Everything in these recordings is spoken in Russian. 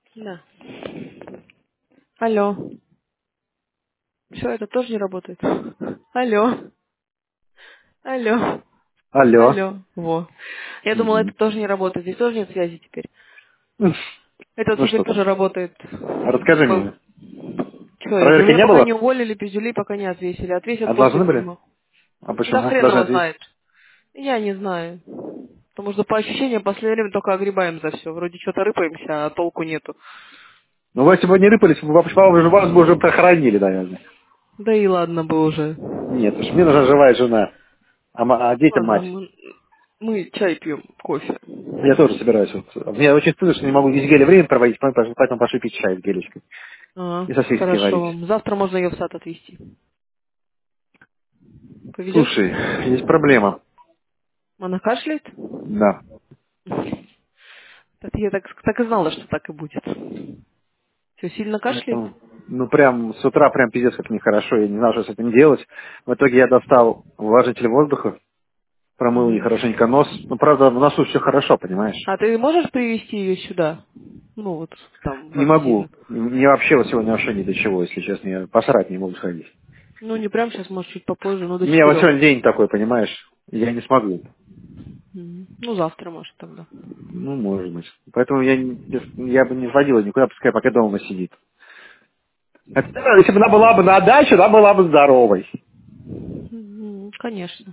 Да. Алло. Что, это тоже не работает? Алло. Алло. Алло. Алло. Во. Я думала, это Мгм. тоже не работает. Здесь тоже нет связи теперь. Это Ну теперь что тоже там? работает. Расскажи мне. Что, если Проверки меня не пока было? не уволили, пиздюлей пока не отвесили. Отвесят А после должны были? Крыма. А Да почему? хрен Должны его ответить. знает. Я не знаю. Потому что по ощущениям в последнее время только огребаем за все. Вроде что-то рыпаемся, а толку нету. Ну, вы если бы не рыпались, вас бы уже похоронили, наверное. Да и ладно бы уже. Нет, уж мне нужна живая жена, а детям Ладно, мать. мы чай пьем, кофе. Я тоже собираюсь. Вот. Мне очень стыдно, что не могу без геля время проводить, поэтому пошли пить чай с гелечкой. И сосиски Хорошо варить. вам. Завтра можно ее в сад отвезти. Повезет? Слушай, есть проблема. Она кашляет? Да. Это я так и знала, что так и будет. Все, сильно кашляет? Ну, прям с утра прям пиздец как нехорошо. Я не знал, что с этим делать. В итоге я достал увлажнитель воздуха, промыл ей Мгм. хорошенько нос. Ну, правда, в носу все хорошо, понимаешь? А ты можешь привезти ее сюда? Ну вот, там, в Не магазин. могу. Мне вообще вот сегодня вообще ни до чего, если честно. Я посрать не могу сходить. Ну, не прям сейчас, может, чуть попозже, но У до меня вот 4. сегодня день такой, понимаешь? Я не смогу. Ну, завтра, может, тогда. Ну, может быть. Поэтому я бы не водила никуда, пускай пока дома сидит. Хотя, если бы она была бы на даче, она была бы здоровой. Конечно.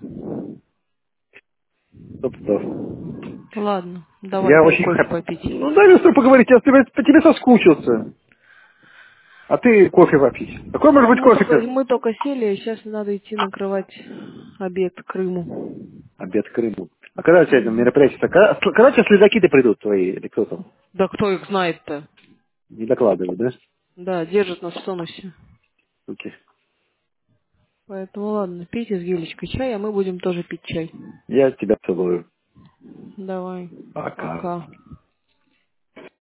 Стоп. Ладно, давай, Я дай очень... кофе попить. Ну, дай мне с тобой поговорить, я по тебе соскучился. А ты кофе попить. Какой может быть кофе-то? Мы только сели, и сейчас надо идти накрывать обед Крыму. Обед в Крыму. А когда у тебя это Мгм. мероприятие? Когда у тебя следаки-то придут твои, или кто там? Да кто их знает-то? Не докладывают, да? Да, держат нас в тонусе. Окей. Поэтому ладно, пейте с Гелечкой чай, а мы будем тоже пить чай. Я тебя целую. Давай, Пока. пока.